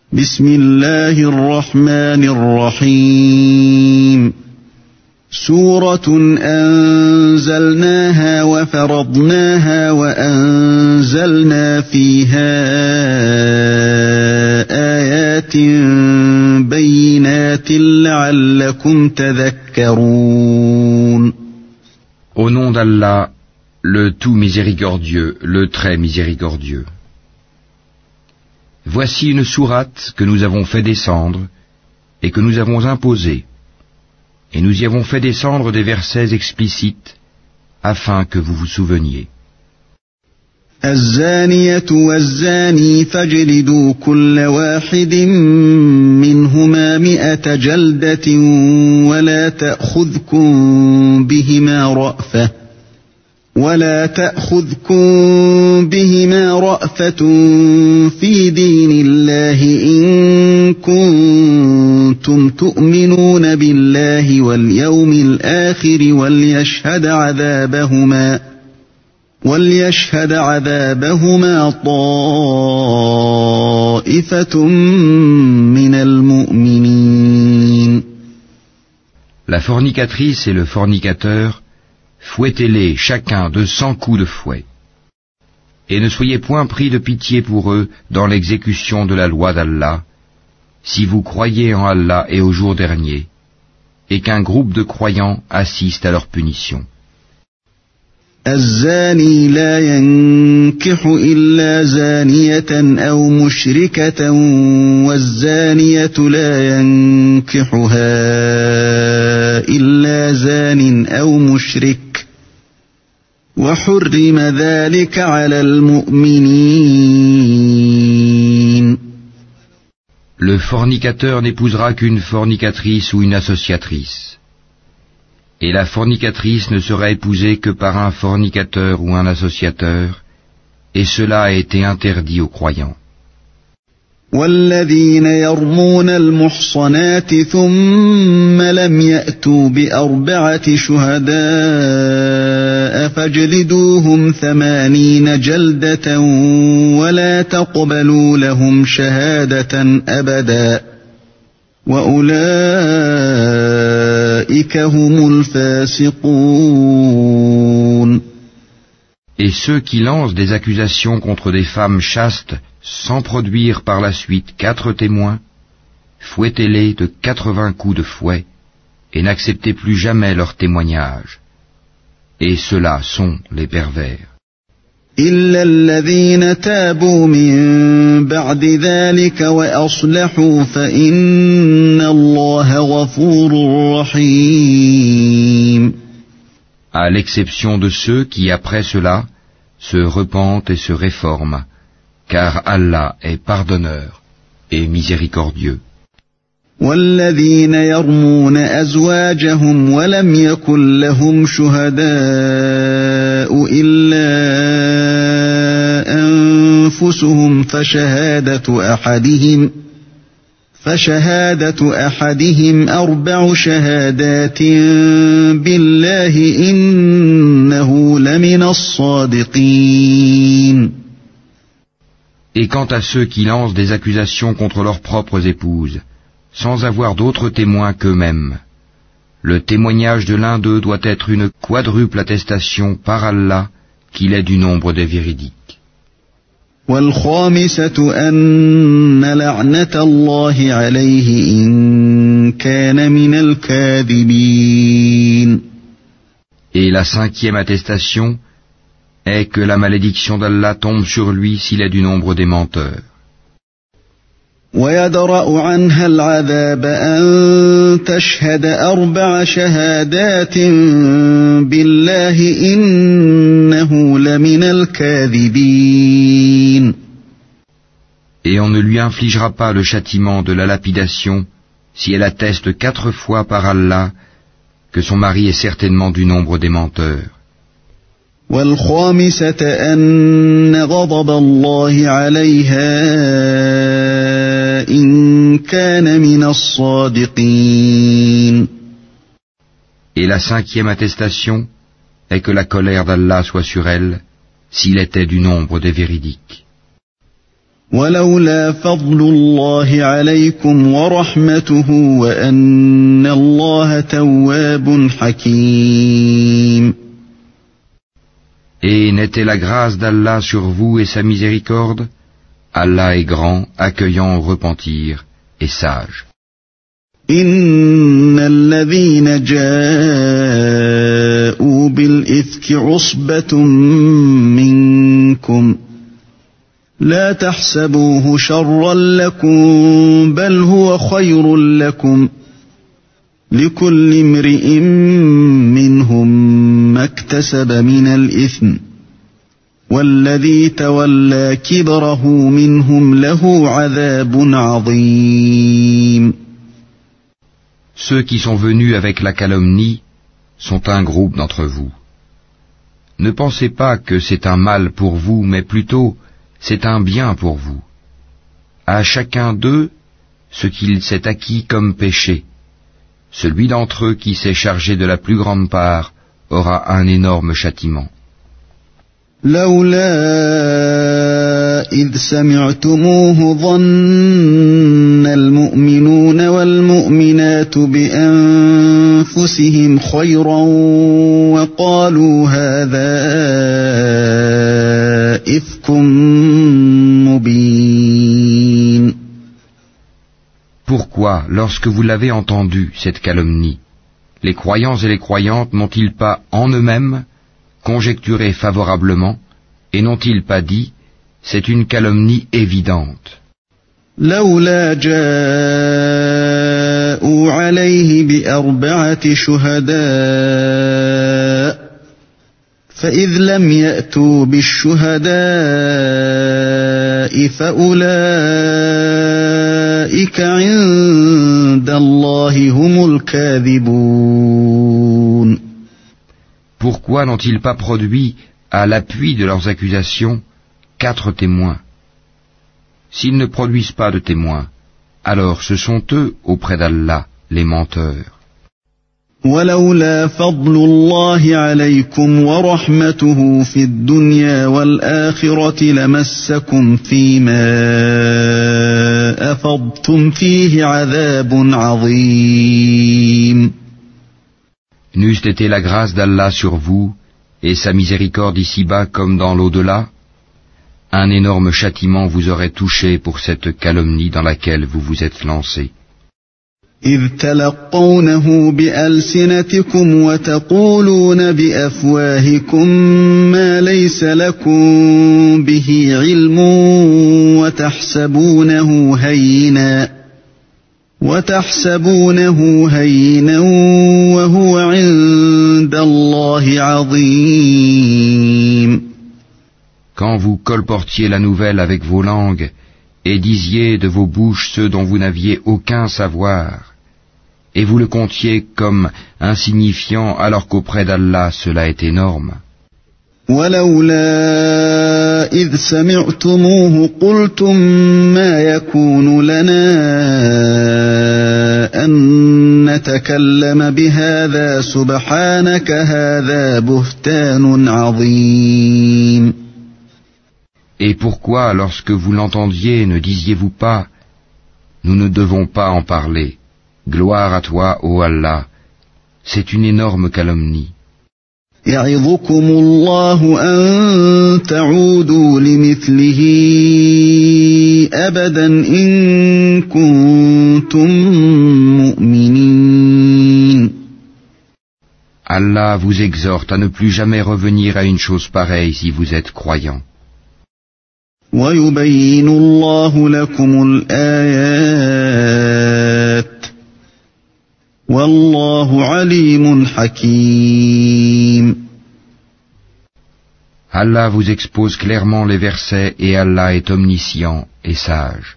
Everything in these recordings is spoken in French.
بسم الله الرحمن الرحيم سورة أنزلناها وفرضناها وأنزلنا فيها آيات بينات لعلكم تذكرون. Au nom d'Allah, le tout miséricordieux, le très miséricordieux. Voici une sourate que nous avons fait descendre et que nous avons imposée, et nous y avons fait descendre des versets explicites afin que vous vous souveniez. الزانية والزاني فاجلدوا كل واحد منهما 100 جلدة ولا تأخذكم بهما رأفة في دين الله إن كنتم تؤمنون بالله واليوم الآخر وليشهد عذابهما طائفة من المؤمنين. La fornicatrice et le fornicateur, fouettez-les chacun de 100 coups de fouet. Et ne soyez point pris de pitié pour eux dans l'exécution de la loi d'Allah, si vous croyez en Allah et au jour dernier, et qu'un groupe de croyants assiste à leur punition. الزاني لا ينكح إلا زانية أو مشركة والزانية لا ينكحها إلا زان أو مشرك وحرم ذلك على المؤمنين. Le fornicateur n'épousera qu'une fornicatrice ou une associatrice. Et la fornicatrice ne sera épousée que par un fornicateur ou un associateur, et cela a été interdit aux croyants. والذين يرمون المحصنات ثم لم يأتوا ب4 شهداء فاجلدوهم 80 جلدة ولا تقبلوا لهم شهادة أبدا وأولئك هم الفاسقون. Et ceux qui lancent des accusations contre des femmes chastes sans produire par la suite 4 témoins, fouettez-les de 80 coups de fouet et n'acceptez plus jamais leur témoignage. Et ceux-là sont les pervers. إلا الذين تابوا من بعد ذلك وأصلحوا فإن الله غفور رحيم. À l'exception de ceux qui, après cela, se repentent et se réforment, car Allah est pardonneur et miséricordieux. والذين يرمون أزواجهم ولم يكن لهم شهداء إلا أنفسهم فشهادة أحدهم 4 شهادات بالله إنه لمن الصادقين. Et quant à ceux qui lancent des accusations contre leurs propres épouses, sans avoir d'autres témoins qu'eux-mêmes, le témoignage de l'un d'eux doit être une quadruple attestation par Allah qu'il est du nombre des véridiques. والخامسة أن لعنة الله عليه إن كان من الكاذبين. Et la 5e attestation est que la malédiction d'Allah tombe sur lui s'il est du nombre des menteurs. ويدرأ عنها العذاب أن تشهد 4 شهادات بالله إنه لمن الكاذبين. Et on ne lui infligera pas le châtiment de la lapidation si elle atteste 4 fois par Allah que son mari est certainement du nombre des menteurs. والخامسة أن غضب الله عليها إن كان من الصادقين. Et la 5e attestation est que la colère d'Allah soit sur elle s'il était du nombre des véridiques. ولولا فضل الله عليكم ورحمته وأن الله تواب حكيم. Et n'était la grâce d'Allah sur vous et sa miséricorde? Allah est grand, accueillant au repentir et sage. إن الذين جاءوا بالإفك عصبة منكم لا تحسبوه شرا لكم بل هو خير لكم لكل امرئ منهم ما اكتسب من الإثم والذي تولى كبره منهم له عذاب عظيم. Ceux qui sont venus avec la calomnie sont un groupe d'entre vous. Ne pensez pas que c'est un mal pour vous, mais plutôt c'est un bien pour vous. À chacun d'eux ce qu'il s'est acquis comme péché. Celui d'entre eux qui s'est chargé de la plus grande part aura un énorme châtiment. لولا إذ سمعتموه ظن المؤمنون والمؤمنات بأنفسهم خيرا وقالوا هذا إفك مبين. Pourquoi, lorsque vous l'avez entendu, cette calomnie, les croyants et les croyantes n'ont-ils pas en eux-mêmes conjecturé favorablement, et n'ont-ils pas dit, c'est une calomnie évidente? لولا جاءوا عليه بأربعة شهداء فإذ لم يأتوا بالشهداء فأولئك عند الله هم الكاذبون. Pourquoi n'ont-ils pas produit, à l'appui de leurs accusations, 4 témoins? S'ils ne produisent pas de témoins, alors ce sont eux, auprès d'Allah, les menteurs. ولولا فضل الله عليكم ورحمته في الدنيا والآخرة لمسكم فيما أفضتم فيه عذاب عظيم. N'eût été la grâce d'Allah sur vous, et sa miséricorde ici-bas comme dans l'au-delà, un énorme châtiment vous aurait touché pour cette calomnie dans laquelle vous vous êtes lancés. إذ تلقونه بألسنتكم وتقولون بأفواهكم ما ليس لكم به علم وتحسبونه هينا وهو عند الله عظيم. Quand vous colportiez la nouvelle avec vos langues et disiez de vos bouches ceux dont vous n'aviez aucun savoir, et vous le comptiez comme insignifiant alors qu'auprès d'Allah cela est énorme. ولولا إذ سمعتموه قلتم ما يكون لنا أن نتكلم بهذا سبحانك هذا بهتان عظيم. Et pourquoi, lorsque vous l'entendiez, ne disiez-vous pas, nous ne devons pas en parler, gloire à toi, ô Allah, c'est une énorme calomnie. يعظكم الله أن تعودوا لمثله أبدا إن كنتم مؤمنين. Allah vous exhorte à ne plus jamais revenir à une chose pareille si vous êtes croyants. ويبين الله لكم الآيات والله عليم حكيم. Allah vous expose clairement les versets et Allah est omniscient et sage.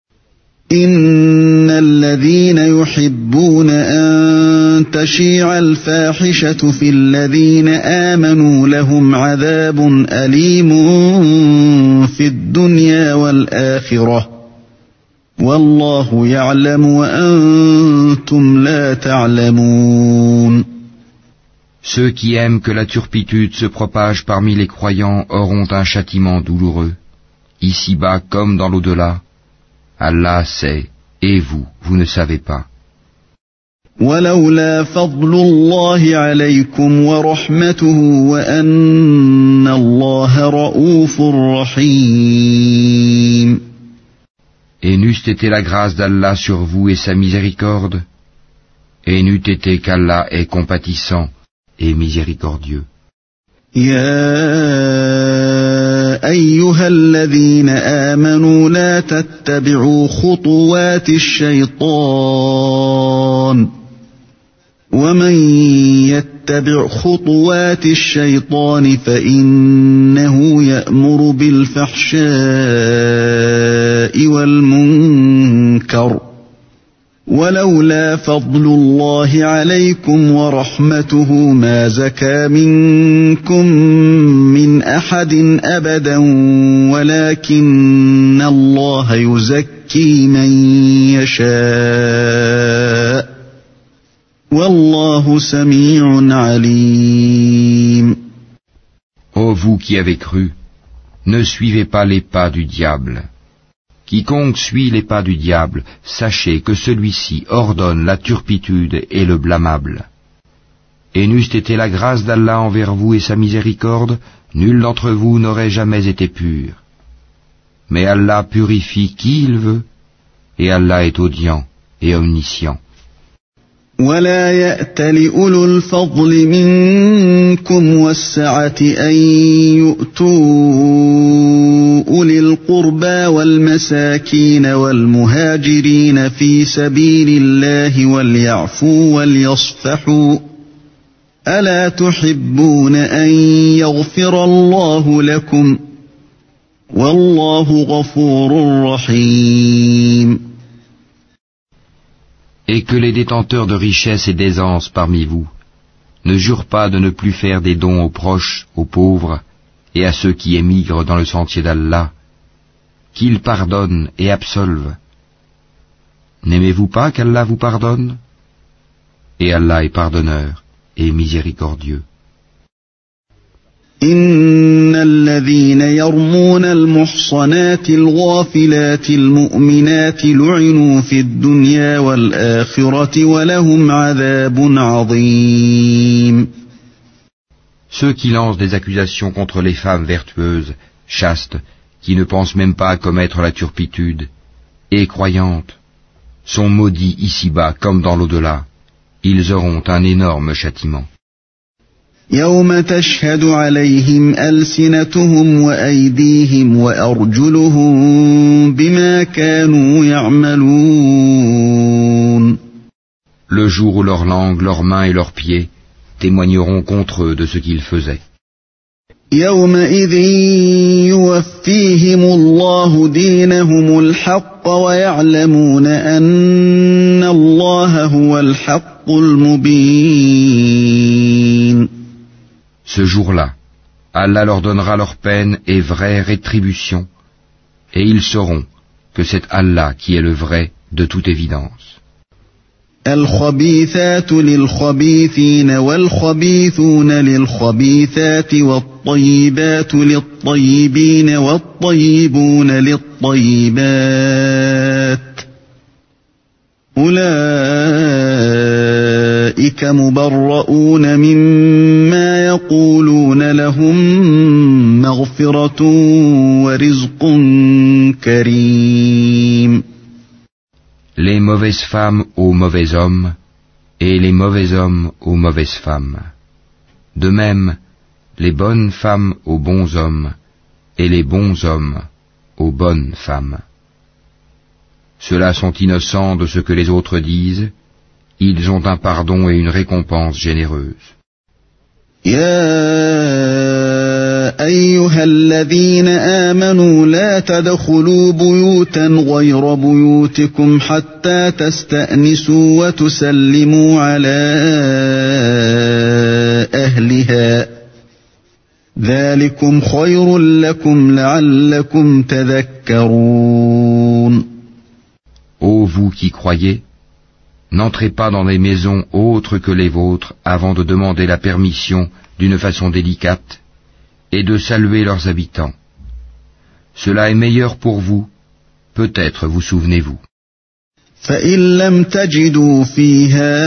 إن الذين يحبون أن تشيع الفاحشة في الذين آمنوا لهم عذاب أليم في الدنيا والآخرة والله يعلم وأنتم لا تعلمون. Ceux qui aiment que la turpitude se propage parmi les croyants auront un châtiment douloureux, ici-bas comme dans l'au-delà, Allah sait, et vous, vous ne savez pas. ولولا فضل الله عليكم ورحمته وأن الله رؤوف رحيم. Et n'eût été la grâce d'Allah sur vous et sa miséricorde, et n'eût été qu'Allah est compatissant et miséricordieux. يا أيها الذين آمنوا لا تتبعوا خطوات الشيطان ومن يتبع خطوات الشيطان فإنه يأمر بالفحشاء والمنكر ولولا فضل الله عليكم ورحمته ما زكى منكم من أحد أبدا ولكن الله يزكي من يشاء والله سميع عليم. Ô vous qui avez cru, ne suivez pas les pas du diable. Quiconque suit les pas du diable, sachez que celui-ci ordonne la turpitude et le blâmable. Et n'eût été la grâce d'Allah envers vous et sa miséricorde, nul d'entre vous n'aurait jamais été pur. Mais Allah purifie qui il veut, et Allah est audient et omniscient. ولا يأت لأولو الفضل منكم والسعة أن يؤتوا أولي القربى والمساكين والمهاجرين في سبيل الله وليعفوا وليصفحوا ألا تحبون أن يغفر الله لكم والله غفور رحيم. Et que les détenteurs de richesses et d'aisance parmi vous ne jurent pas de ne plus faire des dons aux proches, aux pauvres et à ceux qui émigrent dans le sentier d'Allah, qu'ils pardonnent et absolvent. N'aimez-vous pas qu'Allah vous pardonne? Et Allah est pardonneur et miséricordieux. إن الذين يرمون المحصنات الغافلات المؤمنات لعنوا في الدنيا والآخرة ولهم عذاب عظيم. Ceux qui lancent des accusations contre les femmes vertueuses, chastes, qui ne pensent même pas à commettre la turpitude, et croyantes, sont maudits ici-bas comme dans l'au-delà. Ils auront un énorme châtiment. يوم تشهد عليهم ألسنتهم وأيديهم وأرجلهم بما كانوا يعملون. Le jour où leur langue, leurs mains et leurs pieds témoigneront contre eux de ce qu'ils faisaient. يومئذ يوفيهم الله دينهم الحق ويعلمون أن الله هو الحق المبين. Ce jour-là, Allah leur donnera leur peine et vraie rétribution, et ils sauront que c'est Allah qui est le vrai de toute évidence. الخبيثات للخبيثين والخبيثون للخبيثات والطيبات للطيبين والطيبون للطيبات أولئك مبرؤون مما يقولون لهم مغفرة ورزق كريم. Les mauvaises femmes aux mauvais hommes, et les mauvais hommes aux mauvaises femmes. De même, les bonnes femmes aux bons hommes, et les bons hommes aux bonnes femmes. Ceux-là sont innocents de ce que les autres disent, ils ont un pardon et une récompense généreuse. أيها الذين آمنوا لا تدخلوا بيوتا غير بيوتكم حتى تستأنسوا وتسلموا على أهلها ذلكم خير لكم لعلكم تذكرون. Ô vous qui croyez, n'entrez pas dans des maisons autres que les vôtres avant de demander la permission d'une façon délicate et de saluer leurs habitants. Cela est meilleur pour vous, peut-être vous souvenez-vous. فإن لم تجدوا فيها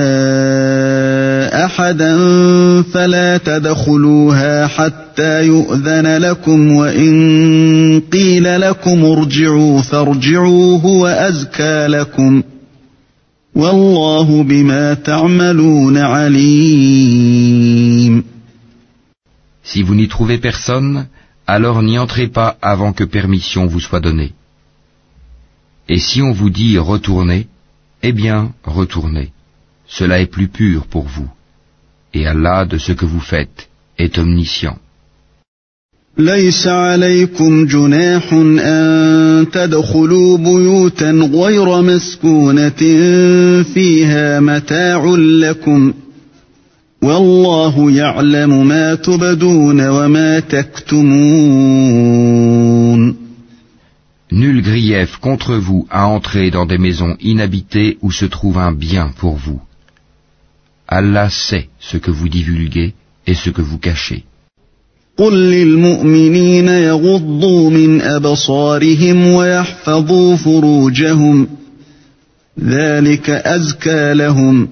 أحدا فلا تدخلوها حتى يؤذن لكم وإن قيل لكم ارجعوا فارجعوا هو أزكى لكم والله بما تعملون عليم. Si vous n'y trouvez personne, alors n'y entrez pas avant que permission vous soit donnée. Et si on vous dit retournez, eh bien retournez. Cela est plus pur pour vous. Et Allah de ce que vous faites est omniscient. ليس عليكم جناح أن تدخلوا بيوتا غير مسكونة فيها متاع لكم والله يعلم ما تبدون وما تكتمون. Nul grief contre vous à entrer dans des maisons inhabitées où se trouve un bien pour vous. Allah sait ce que vous divulguez et ce que vous cachez. قل للمؤمنين يغضوا من أبصارهم ويحفظوا فروجهم ذلك أزكى لهم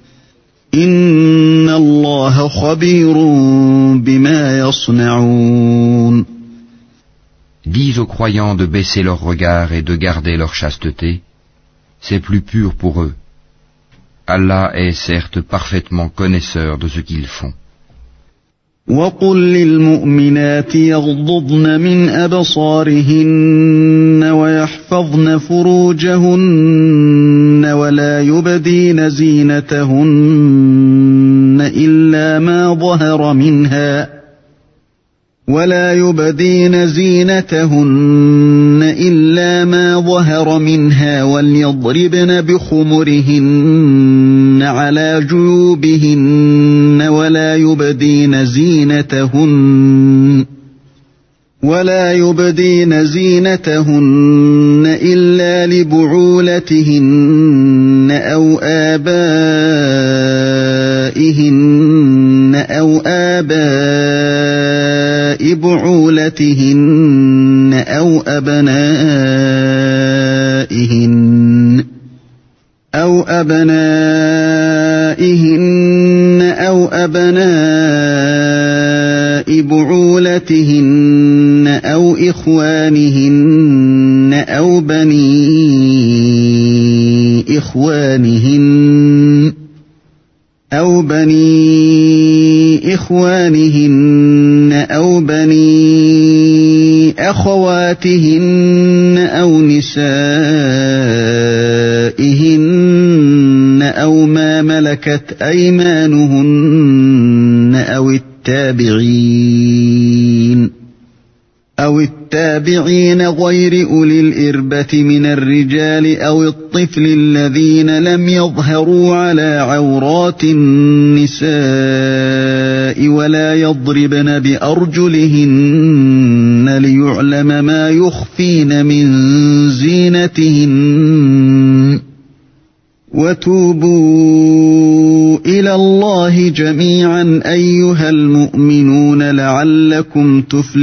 إن الله خبير بما يصنعون. Dis aux croyants de baisser leur regard et de garder leur chasteté, c'est plus pur pour eux. Allah est certes parfaitement connaisseur de ce qu'ils font. وقل للمؤمنات يغضضن من أبصارهن ويحفظن فروجهن ولا يبدين زينتهن إلا ما ظهر منها وليضربن بخمرهن على جيوبهن ولا يبدين زينتهن إلا لبعولتهن أو آباء بعولتهن أو أبنائهن بعولتهن أو إخوانهن أو بني إخوانهن أو بني أخواتهن أو نسائهن أو ما ملكت أيمانهن أو التابعين غير أولي الإربة من الرجال أو الطفل الذين لم يظهروا على عورات النساء ولا يضربن بأرجلهن ليعلم ما يخفين من زينتهن وتوبوا إلى الله جميعا أيها المؤمنون لعلكم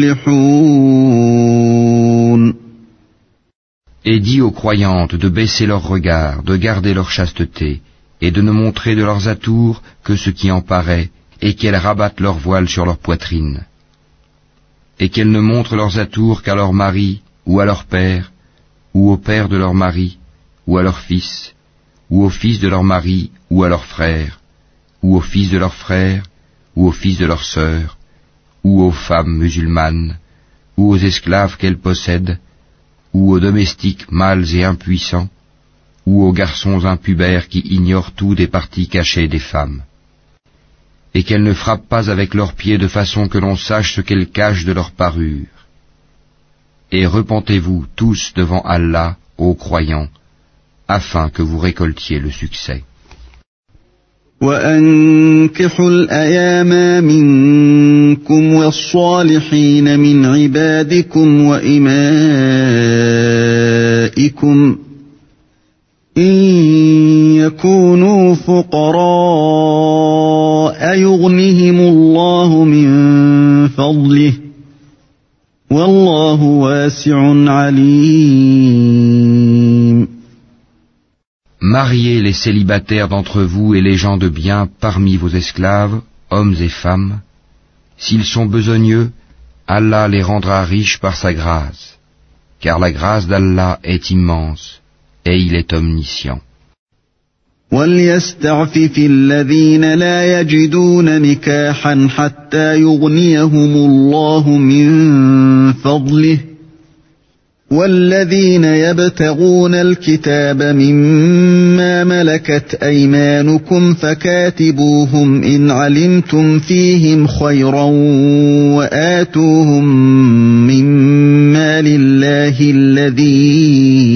تفلحون. Et dis aux croyantes de baisser leur regard, de garder leur chasteté, et de ne montrer de leurs atours que ce qui en paraît, et qu'elles rabattent leur voile sur leur poitrine. Et qu'elles ne montrent leurs atours qu'à leur mari, ou à leur père, ou au père de leur mari, ou à leur fils, ou au fils de leur mari, ou à leur frère, ou au fils de leur frère, ou au fils de leur sœur, ou aux femmes musulmanes, ou aux esclaves qu'elles possèdent, ou aux domestiques mâles et impuissants, ou aux garçons impubères qui ignorent tout des parties cachées des femmes. Et qu'elles ne frappent pas avec leurs pieds de façon que l'on sache ce qu'elles cachent de leur parure. Et repentez-vous tous devant Allah, ô croyants, afin que vous récoltiez le succès. وأنكحوا الأيام منكم والصالحين من عبادكم وإمائكم إن يكونوا فقراء يغنهم الله من فضله والله واسع عليم. Mariez les célibataires d'entre vous et les gens de bien parmi vos esclaves, hommes et femmes. S'ils sont besogneux, Allah les rendra riches par sa grâce, car la grâce d'Allah est immense et il est omniscient. وَلْيَسْتَعْفِفِ الَّذِينَ لَا يَجِدُونَ نِكَاحًا حَتَّى يُغْنِيَهُمُ اللَّهُ مِنْ فَضْلِهِ وَالَّذِينَ يَبْتَغُونَ الْكِتَابَ مِمَّا مَلَكَتْ أَيْمَانُكُمْ فَكَاتِبُوهُمْ إِنْ عَلِمْتُمْ فِيهِمْ خَيْرًا وَآتُوهُمْ مِمَّا لِلَّهِ الَّذِي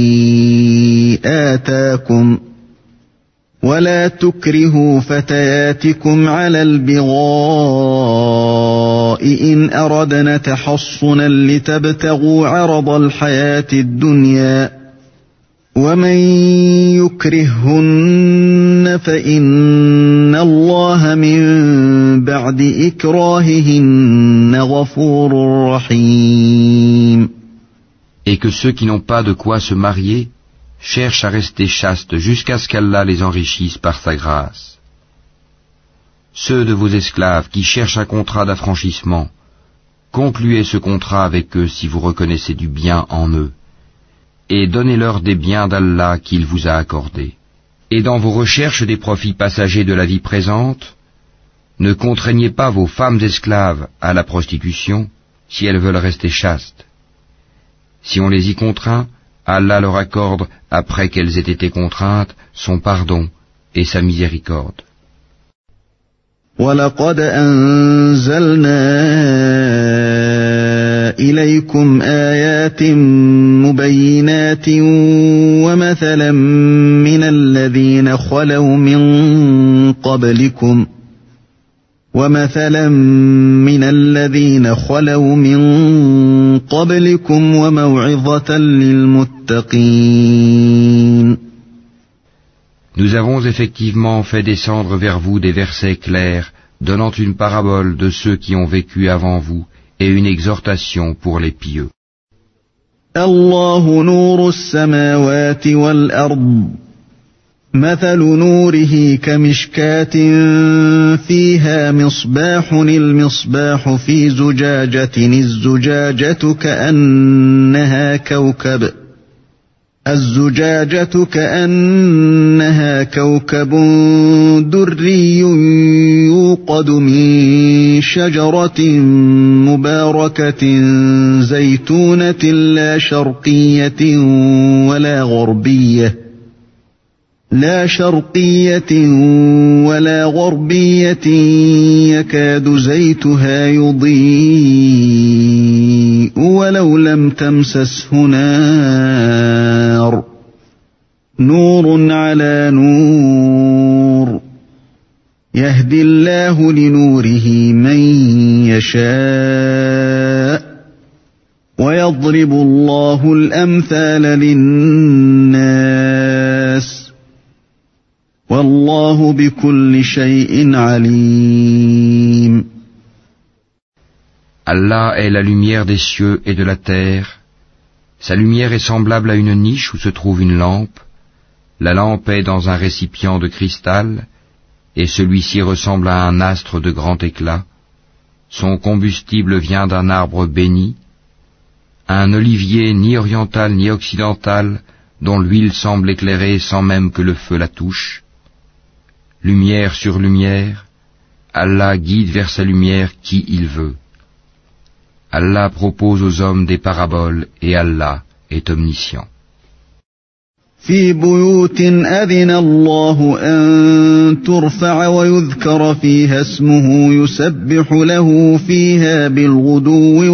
آتَاكُمْ وَلَا تُكْرِهُوا فَتَيَاتِكُمْ عَلَى الْبِغَاءِ إِنْ أَرَدْنَ تَحَصُّنًا لِتَبْتَغُوا عَرَضَ الْحَيَاةِ الدُّنْيَا وَمَنْ يُكْرِههُّنَّ فَإِنَّ اللَّهَ مِنْ بَعْدِ إِكْرَاهِهِنَّ غَفُورٌ رَحِيمٌ. Et que ceux qui n'ont pas de quoi se marier cherchent à rester chastes jusqu'à ce qu'Allah les enrichisse par sa grâce. Ceux de vos esclaves qui cherchent un contrat d'affranchissement, concluez ce contrat avec eux si vous reconnaissez du bien en eux, et donnez-leur des biens d'Allah qu'il vous a accordés. Et dans vos recherches des profits passagers de la vie présente, ne contraignez pas vos femmes esclaves à la prostitution si elles veulent rester chastes. Si on les y contraint, Allah leur accorde, après qu'elles aient été contraintes, son pardon et sa miséricorde. وَلَقَدْ أَنزَلْنَا إِلَيْكُمْ آيَاتٍ مُبَيِّنَاتٍ وَمَثَلًا مِنَ الَّذِينَ خَلَوْا مِن قَبْلِكُمْ وَمَوْعِظَةً لِلْمُتَّقِينَ. Nous avons effectivement fait descendre vers vous des versets clairs, donnant une parabole de ceux qui ont vécu avant vous et une exhortation pour les pieux. الله نور السماوات والأرض مثل نوره كمشكاة فيها مصباح المصباح في زجاجة الزجاجة كأنها كوكب دري يوقد من شجرة مباركة زيتونة لا شرقية ولا غربية يكاد زيتها يضيء ولو لم تمسسه نار نور على نور يهدي الله لنوره من يشاء ويضرب الله الأمثال للناس والله بكل شيء عليم. Allah est la lumière des cieux et de la terre. Sa lumière est semblable à une niche où se trouve une lampe. La lampe est dans un récipient de cristal, et celui-ci ressemble à un astre de grand éclat. Son combustible vient d'un arbre béni, un olivier ni oriental ni occidental, dont l'huile semble éclairer sans même que le feu la touche. Lumière sur lumière, Allah guide vers sa lumière qui il veut. Allah propose aux hommes des paraboles et Allah est omniscient. في بيوت أذن الله أن ترفع ويذكر فيها اسمه يسبح له فيها بالغدو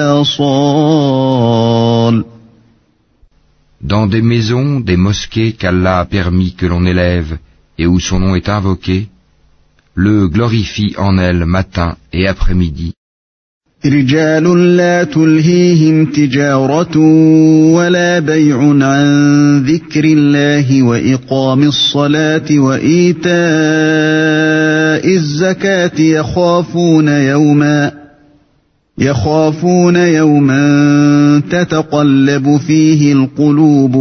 والآصال. Dans des maisons, des mosquées qu'Allah a permis que l'on élève et où son nom est invoqué, le glorifie en elles matin et après-midi. رجال لا تلهيهم تجارة ولا بيع عن ذكر الله وإقام الصلاة وإيتاء الزكاة يخافون يخافون يوما تتقلب فيه القلوب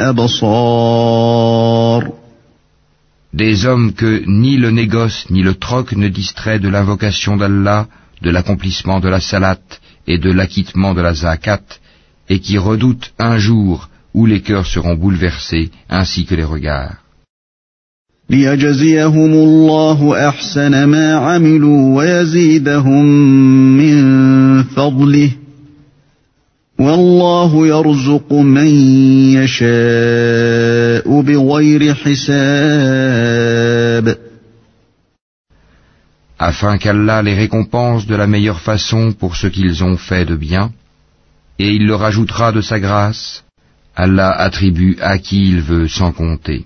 والأبصار. Des hommes que ni le négoce ni le troc ne distrait de l'invocation d'Allah, de l'accomplissement de la salat et de l'acquittement de la zakat, et qui redoutent un jour où les cœurs seront bouleversés ainsi que les regards. ليجزيهم الله أحسن ما عملوا ويزيدهم من فضله والله يرزق من يشاء بغير حساب. Afin qu'Allah les récompense de la meilleure façon pour ce qu'ils ont fait de bien, et il leur ajoutera de sa grâce, Allah attribue à qui il veut sans compter.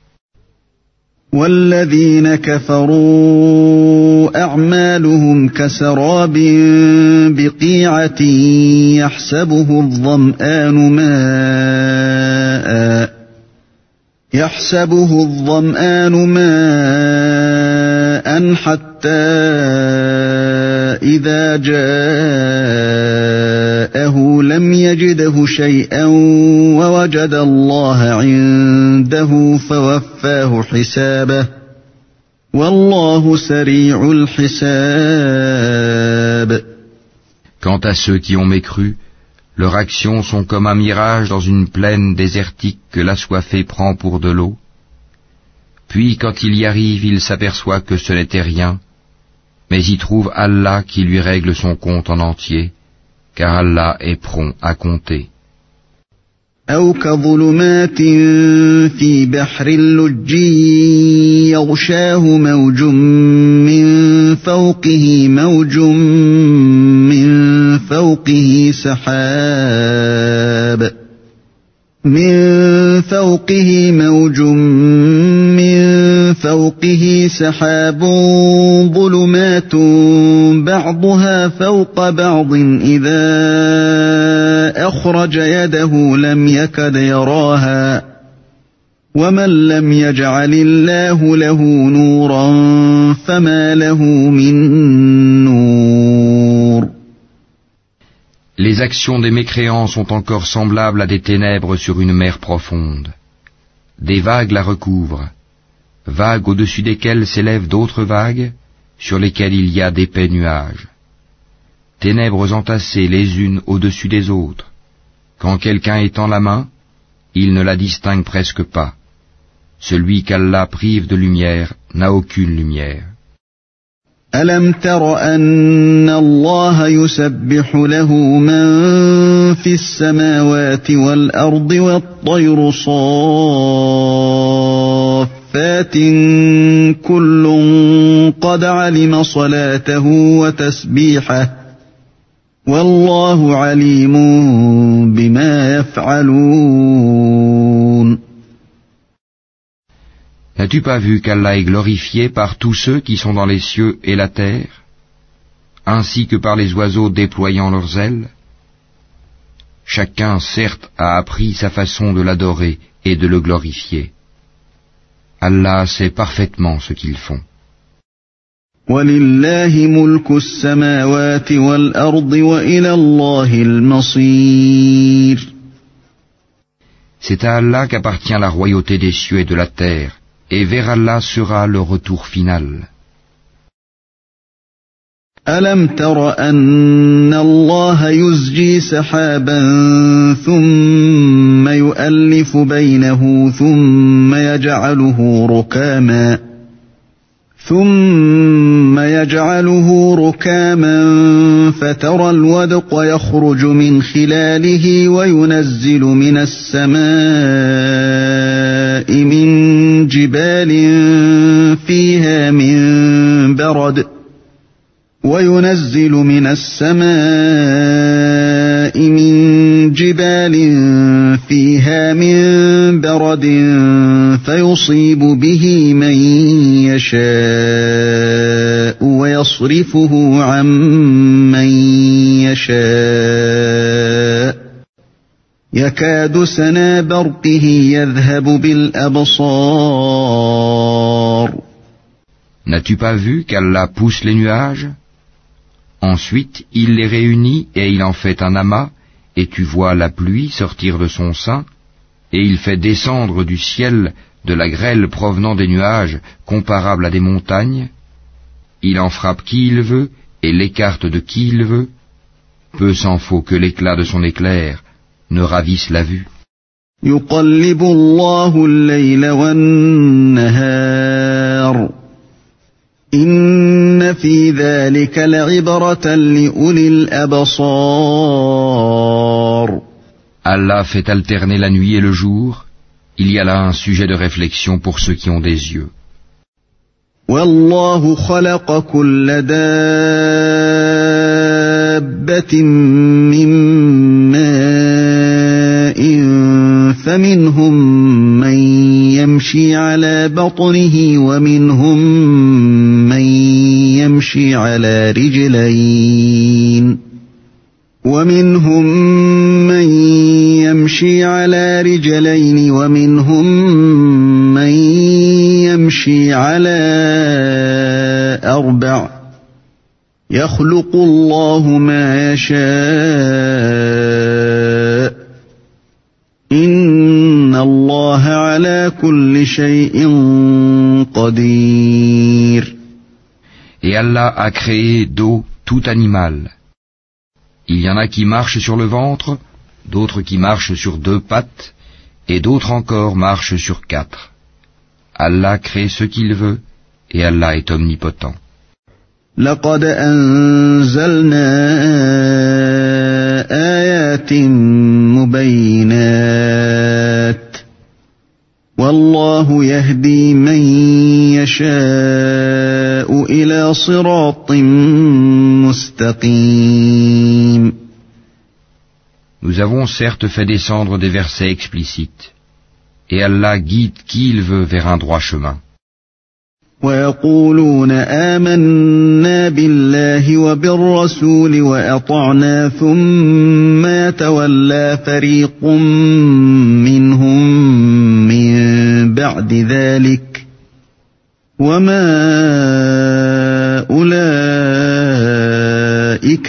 والذين كفروا أعمالهم كسراب بقيعة يحسبه الظمآن ماء حتى إذا جاءه لم يجده شيئا ووجد الله عنده فوفاه حسابه والله سريع الحساب. Quant à ceux qui ont mécru, leurs actions sont comme un mirage dans une plaine désertique que l'assoiffé prend pour de l'eau. Puis quand il y arrive, il s'aperçoit que ce n'était rien, mais y trouve Allah qui lui règle son compte en entier, car Allah est prompt à compter. أو كظلمات في بحر اللجي يغشاه موج من فوقه موج من فوقه سحاب ظلمات بعضها فوق بعض إذا أخرج يده لم يكد يراها ومن لم يجعل الله له نورا فما له من نور. Les actions des mécréants sont encore semblables à des ténèbres sur une mer profonde. Des vagues la recouvrent, vagues au-dessus desquelles s'élèvent d'autres vagues, sur lesquelles il y a d'épais nuages. Ténèbres entassées les unes au-dessus des autres. Quand quelqu'un étend la main, il ne la distingue presque pas. Celui qu'Allah prive de lumière n'a aucune lumière. ألم تر أن الله يسبح له من في السماوات والأرض والطير صافات كل قد علم صلاته وتسبيحه والله عليم بما يفعلون. N'as-tu pas vu qu'Allah est glorifié par tous ceux qui sont dans les cieux et la terre, ainsi que par les oiseaux déployant leurs ailes? Chacun, certes, a appris sa façon de l'adorer et de le glorifier. Allah sait parfaitement ce qu'ils font. وَلِلَّهِ مُلْكُ السَّمَاوَاتِ وَالْأَرْضِ وَإِلَى اللَّهِ الْمَصِيرُ. C'est à Allah qu'appartient la royauté des cieux et de la terre, et vers Allah sera le retour final. أَلَمْ تَرَ أَنَّ اللَّهَ يُزْجِي سَحَابًا ثُمَّ يُؤَلِّفُ بَيْنَهُ ثُمَّ يجعله ركاما فترى الودق يخرج من خلاله وينزل من السماء من جبال فيها من برد فيصيب به من يشاء ويصرفه عن من يشاء يكاد سنا برقه يذهب بالأبصار. N'as-tu pas vu qu'Allah pousse les nuages? Ensuite, il les réunit et il en fait un amas, et tu vois la pluie sortir de son sein, et il fait descendre du ciel de la grêle provenant des nuages comparables à des montagnes. Il en frappe qui il veut et l'écarte de qui il veut. Peu s'en faut que l'éclat de son éclair ne ravisse la vue. يقلب الله الليل والنهار إن في ذلك لعبرة لأولي الأبصار. Allah fait alterner la nuit et le jour. Il y a là un sujet de réflexion pour ceux qui ont des yeux. والله خلق كل دابة من ماء فمنهم من يمشي على بطنه ومنهم من يمشي على رجلين ومنهم من يمشي على أربع يخلق الله ما يشاء إن الله على كل شيء قدير. Et Allah a créé d'eau tout animal. Il y en a qui marchent sur le ventre, d'autres qui marchent sur 2 pattes, et d'autres encore marchent sur 4. Allah crée ce qu'il veut, et Allah est omnipotent. لقد أنزلنا آيات مبينات والله يهدي من يشاء إلى صراط مستقيم. Nous avons certes fait descendre des versets explicites, et Allah guide qui il veut vers un droit chemin. ويقولون آمنا بالله وبالرسول وأطعنا ثم يتولى فريق منهم من بعد ذلك وما أولئك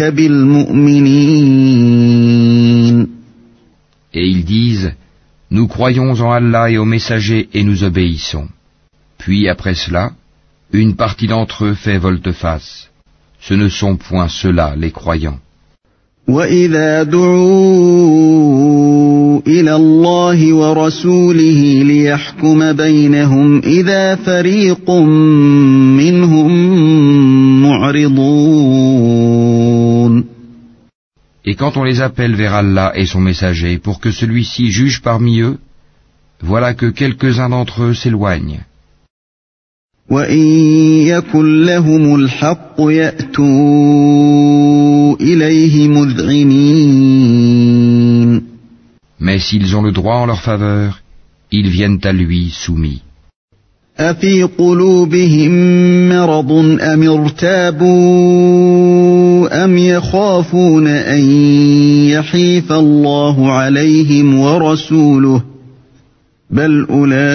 بالمؤمنين. Et ils disent, nous croyons en Allah et aux messagers et nous obéissons. Puis après cela, une partie d'entre eux fait volte-face. Ce ne sont point ceux-là les croyants. وَإِذَا دُعُوا إِلَى اللَّهِ وَرَسُولِهِ لِيَحْكُمَ بَيْنَهُمْ إِذَا فَرِيقٌ مِّنْهُمْ مُعْرِضُونَ. Et quand on les appelle vers Allah et son messager pour que celui-ci juge parmi eux, voilà que quelques-uns d'entre eux s'éloignent. وَإِن يَكُن لَّهُمُ الْحَقُّ يَأْتُوا إِلَيْهِ مُذْعِنِينَ. Mais s'ils ont le droit en leur faveur, ils viennent à lui soumis. أَفِي قُلُوبِهِم مَّرَضٌ أَمِ ارْتَابُوا أَمْ يَخَافُونَ أَن يَحِيفَ اللَّهُ عَلَيْهِمْ وَرَسُولُهُ بَلْ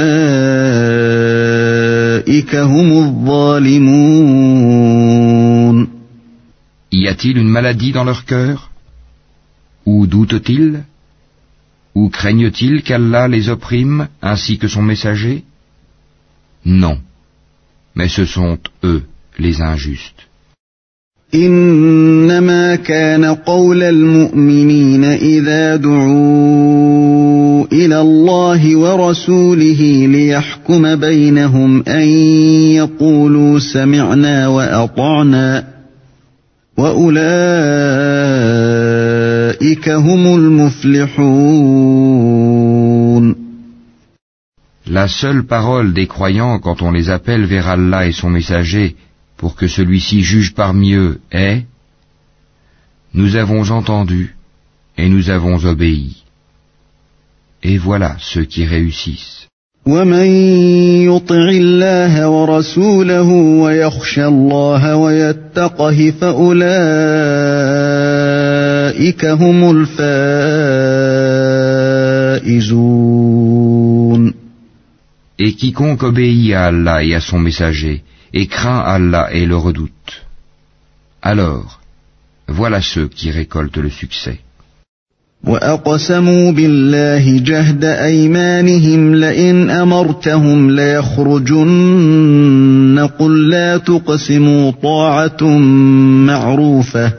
أُولَئِكَ هُمُ الظَّالِمُونَ. Y a-t-il une maladie dans leur cœur? Ou doutent-ils? Ou craignent-ils qu'Allah les opprime ainsi que son messager? Non, mais ce sont eux les injustes. إنما كان قول المؤمنين إذا دعوا إلى الله ورسوله ليحكم بينهم أن يقولوا سمعنا وأطعنا وأولئك هم المفلحون. La seule parole des croyants quand on les appelle vers Allah et son messager pour que celui-ci juge parmi eux est « Nous avons entendu et nous avons obéi ». Et voilà ceux qui réussissent. وَمَن يُطِعِ اللَّهَ وَرَسُولَهُ وَيَخْشَ اللَّهَ وَيَتَّقْهِ فَأُولَئِكَ هُمُ الْفَائِزُونَ. Et quiconque obéit à Allah et à son messager, et craint Allah et le redoute, alors, Voilà ceux qui récoltent le succès. وَأَقْسَمُوا بِاللَّهِ جَهْدَ أَيْمَانِهِمْ لَئِنْ أَمَرْتَهُمْ لَيَخْرُجُنَّ قُل لَّا تُقْسِمُوا طَاعَةٌ مَّعْرُوفَةٌ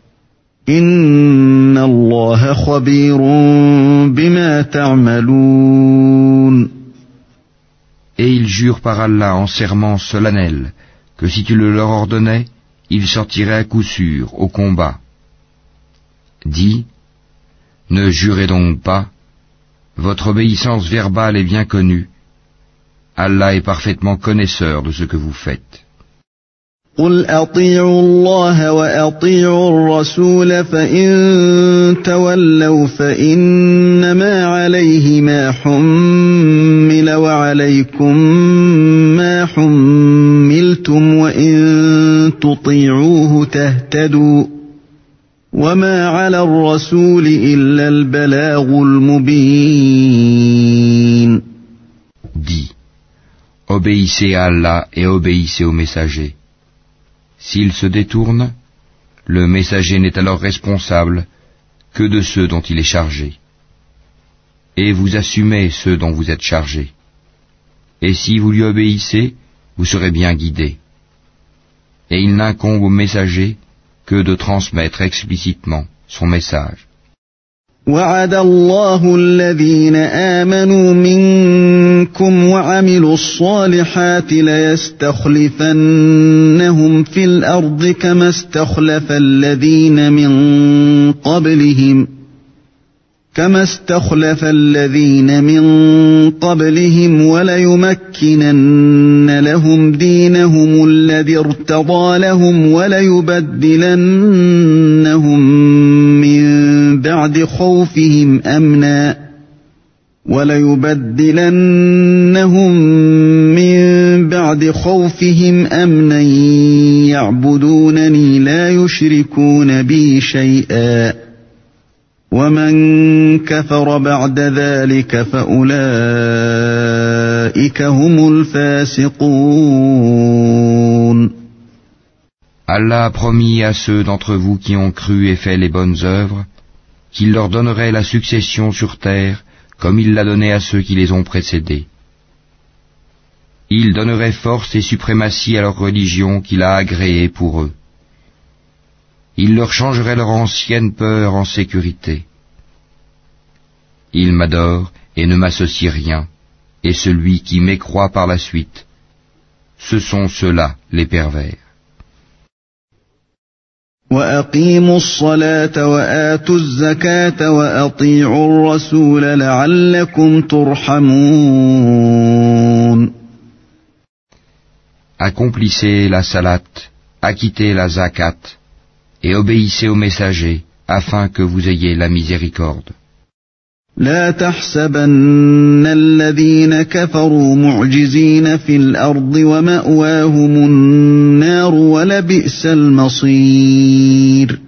إِنَّ اللَّهَ خَبِيرٌ بِمَا تَعْمَلُونَ. Et ils jurent par Allah en serment solennel que si tu le leur ordonnais, ils sortiraient à coup sûr au combat. Dis, ne jurez donc pas, votre obéissance verbale est bien connue, Allah est parfaitement connaisseur de ce que vous faites. قُلْ أَطِيعُوا اللَّهَ وَأَطِيعُوا الرَّسُولَ فَإِن تَوَلَّوْا فَإِنَّمَا عَلَيْهِ مَا حُمِّلَ وَعَلَيْكُمْ مَا حُمِّلْتُمْ وَإِن تُطِيعُوهُ تَهْتَدُوا وَمَا عَلَى الرَّسُولِ إِلَّا الْبَلَاغُ الْمُبِينُ. Dis, obéissez à Allah et obéissez au messager. S'il se détourne, le messager n'est alors responsable que de ceux dont il est chargé. Et vous assumez ceux dont vous êtes chargés. Et si vous lui obéissez, vous serez bien guidés. Et il n'incombe au messager que de transmettre explicitement son message. وعد الله الذين آمنوا منكم وعملوا الصالحات ليستخلفنهم في الأرض كما استخلف الذين من قبلهم وليمكنن لهم دينهم الذي ارتضى لهم وليبدلنهم من بعد خوفهم أمنا يعبدونني لا يشركون بي شيئا ومن كفر بعد ذلك فأولئك هم الفاسقون. Allah a promis à ceux d'entre vous qui ont cru et fait les bonnes œuvres qu'il leur donnerait la succession sur terre comme il l'a donné à ceux qui les ont précédés. Il donnerait force et suprématie à leur religion qu'il a agréée pour eux. Il leur changerait leur ancienne peur en sécurité. Ils m'adorent et ne m'associent rien, et celui qui mécroit par la suite, ce sont ceux-là les pervers. وَأَقِيمُوا الصَّلَاةَ وَآتُوا الزَّكَاةَ وَأَطِيعُوا الرَّسُولَ لَعَلَّكُمْ تُرْحَمُونَ. Accomplissez la salat, acquittez la zakat, et obéissez aux messagers, afin que vous ayez la miséricorde. لا تحسبن الذين كفروا معجزين في الأرض ومأواهم النار ولبئس المصير.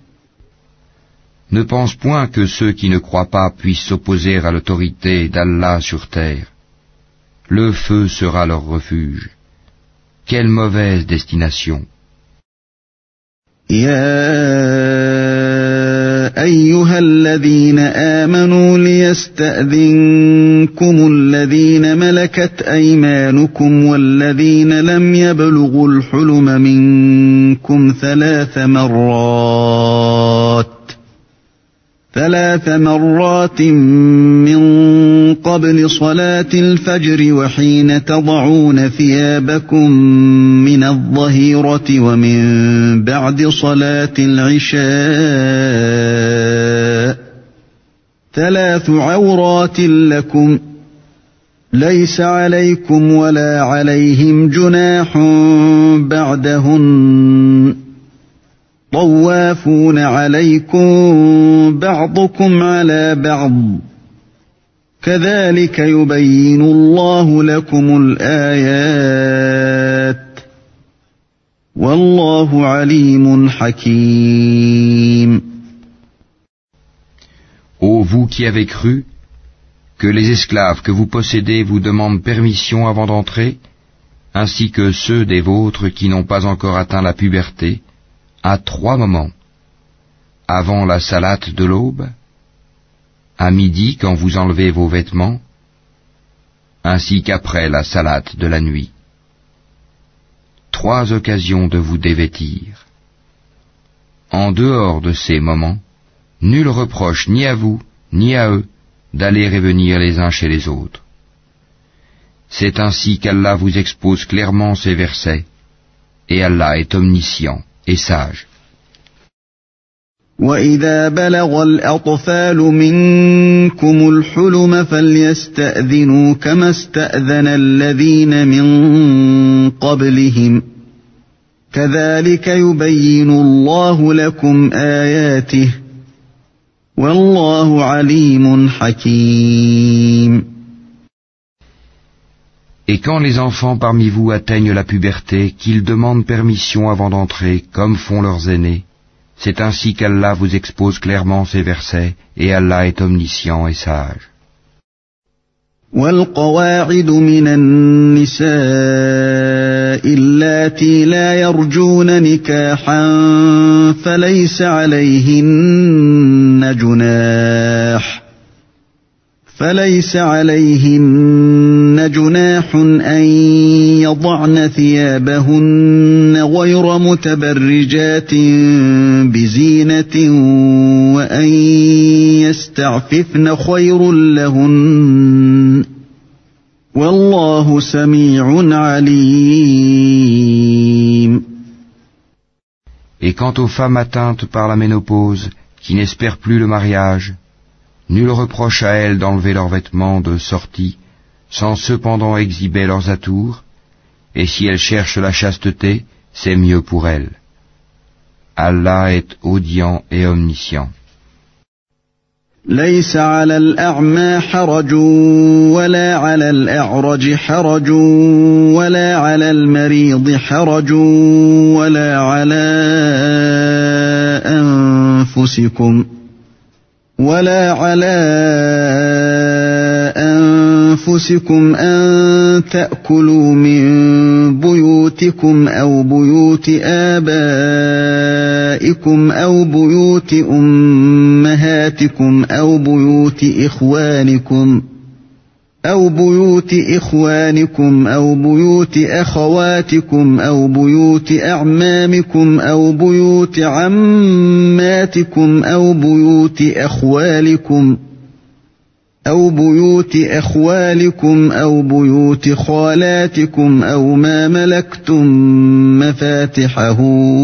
Ne pense point que ceux qui ne croient pas puissent s'opposer à l'autorité d'Allah sur terre. Le feu sera leur refuge. Quelle mauvaise destination! أيها الذين آمنوا ليستأذنكم الذين ملكت أيمانكم والذين لم يبلغوا الحلم منكم ثلاث مرات من قبل صلاة الفجر وحين تضعون ثيابكم من الظهيرة ومن بعد صلاة العشاء 3 عورات لكم ليس عليكم ولا عليهم جناح بعدهن طوافون عليكم بعضكم على بعض كذلك يبين الله لكم الآيات والله عليم حكيم. Ô vous qui avez cru, que les esclaves que vous possédez vous demandent permission avant d'entrer, ainsi que ceux des vôtres qui n'ont pas encore atteint la puberté, à 3 moments, avant la salate de l'aube, à midi quand vous enlevez vos vêtements, ainsi qu'après la salate de la nuit. 3 occasions de vous dévêtir. En dehors de ces moments, nul reproche ni à vous, ni à eux, d'aller et venir les uns chez les autres. C'est ainsi qu'Allah vous expose clairement ces versets, et Allah est omniscient et sage. وَإِذَا بَلَغَ الْأَطْفَالُ مِنكُمُ الْحُلُمَ فَلْيَسْتَأْذِنُوا كَمَا اسْتَأْذَنَ الَّذِينَ مِن قَبْلِهِمْ كَذَلِكَ يُبَيِّنُ اللَّهُ لَكُمْ آيَاتِهِ وَاللَّهُ عَلِيمٌ حَكِيمٌ. Et quand les enfants parmi vous atteignent la puberté, qu'ils demandent permission avant d'entrer, comme font leurs aînés, c'est ainsi qu'Allah vous expose clairement ces versets, et Allah est omniscient et sage. والقواعد من النساء اللاتي لا يرجون نكاحا فليس عليهن جناح أن يضعن ثيابهن غير متبرجات بزينة وأن يستعففن خير لهن والله سميع عليم. Et quant aux femmes atteintes par la ménopause, qui n'espèrent plus le mariage, nul reproche à elles d'enlever leurs vêtements de sortie, sans cependant exhiber leurs atours, et si elles cherchent la chasteté, c'est mieux pour elles. Allah est audient et omniscient. ليس على الأعمى حرج ولا على الأعرج حرج ولا على المريض حرج ولا على أنفسكم أن تأكلوا من بيوتكم أو بيوت آبائكم أو بيوت أمهاتكم أو بيوت إخوانكم أو بيوت أخواتكم أو بيوت أعمامكم أو بيوت عماتكم أو بيوت أخوالكم أو بيوت خالاتكم أو ما ملكتم مفاتحه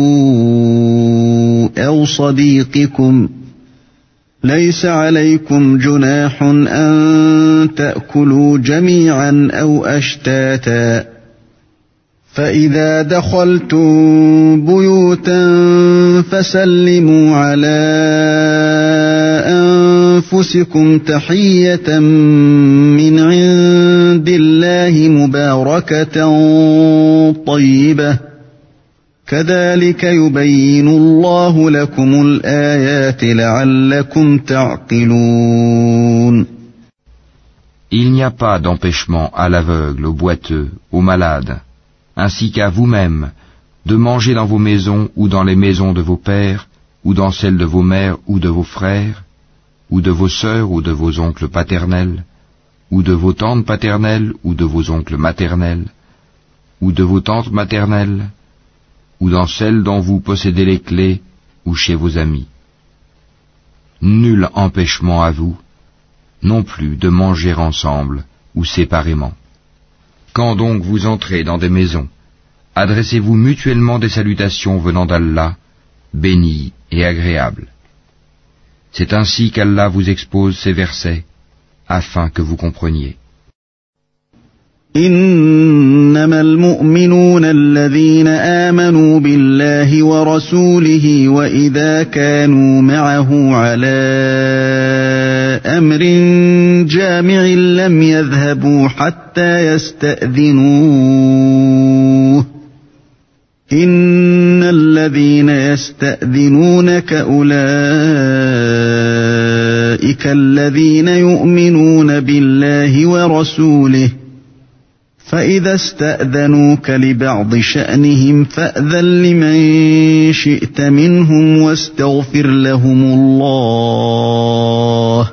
أو صديقكم ليس عليكم جناح أن تأكلوا جميعا أو أشتاتا فإذا دخلتم بيوتا فسلموا على أنفسكم تحية من عند الله مباركة طيبة كذلك يبين الله لكم الآيات لعلكم تعقلون. Il n'y a pas d'empêchement à l'aveugle, au boiteux, au malade, ainsi qu'à vous-même, de manger dans vos maisons ou dans les maisons de vos pères, ou dans celles de vos mères ou de vos frères, ou de vos sœurs ou de vos oncles paternels, ou de vos tantes paternelles ou de vos oncles maternels, ou de vos tantes maternelles, ou dans celles dont vous possédez les clés, ou chez vos amis. Nul empêchement à vous, non plus de manger ensemble ou séparément. Quand donc vous entrez dans des maisons, adressez-vous mutuellement des salutations venant d'Allah, bénies et agréables. C'est ainsi qu'Allah vous expose ces versets, afin que vous compreniez. إنما المؤمنون الذين آمنوا بالله ورسوله وإذا كانوا معه على أمر جامع لم يذهبوا حتى يستأذنوه إن الذين يستأذنونك أولئك الذين يؤمنون بالله ورسوله فإذا استأذنوك لبعض شأنهم فأذن لمن شئت منهم واستغفر لهم الله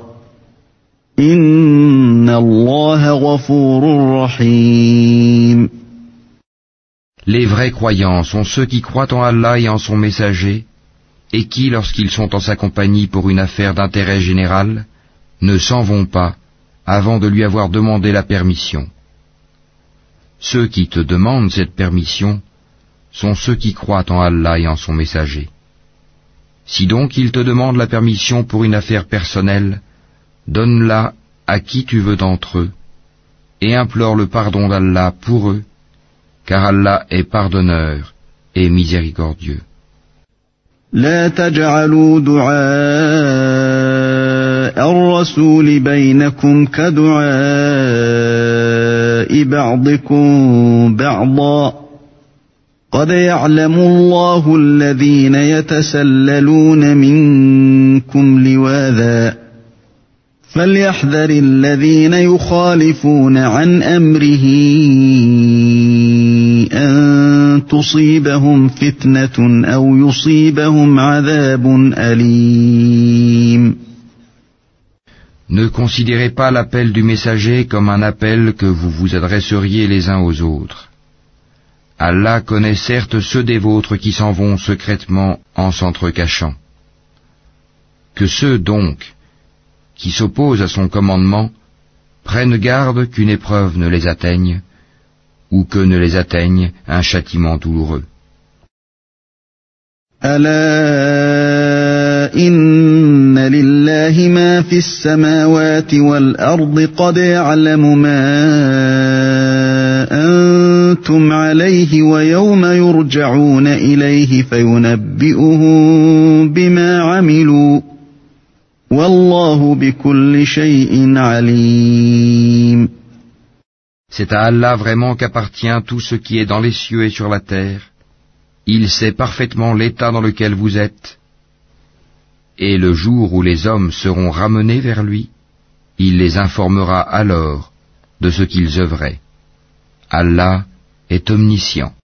إن الله غفور رحيم. Les vrais croyants sont ceux qui croient en Allah et en son messager, et qui, lorsqu'ils sont en sa compagnie pour une affaire d'intérêt général, ne s'en vont pas avant de lui avoir demandé la permission. Ceux qui te demandent cette permission sont ceux qui croient en Allah et en son messager. Si donc ils te demandent la permission pour une affaire personnelle, donne-la à qui tu veux d'entre eux, et implore le pardon d'Allah pour eux, car Allah est pardonneur et miséricordieux. لا تجعلوا دعاء الرسول بينكم كدعاء بعضكم بعضا قد يعلم الله الذين يتسللون منكم لواذا فليحذر الذين يخالفون عن أمره أن تصيبهم فتنة أو يصيبهم عذاب أليم. Ne considérez pas l'appel du messager comme un appel que vous vous adresseriez les uns aux autres. Allah connaît certes ceux des vôtres qui s'en vont secrètement en s'entrecachant. Que ceux donc qui s'opposent à son commandement prennent garde qu'une épreuve ne les atteigne, ou que ne les atteigne un châtiment douloureux. ألا إن لله ما في السماوات والأرض قد يعلم ما أنتم عليه ويوم يرجعون إليه فينبئهم بما عملوا والله بكل شيء عليم. C'est à Allah vraiment qu'appartient tout ce qui est dans les cieux et sur la terre. Il sait parfaitement l'état dans lequel vous êtes. Et le jour où les hommes seront ramenés vers lui, il les informera alors de ce qu'ils œuvraient. Allah est omniscient.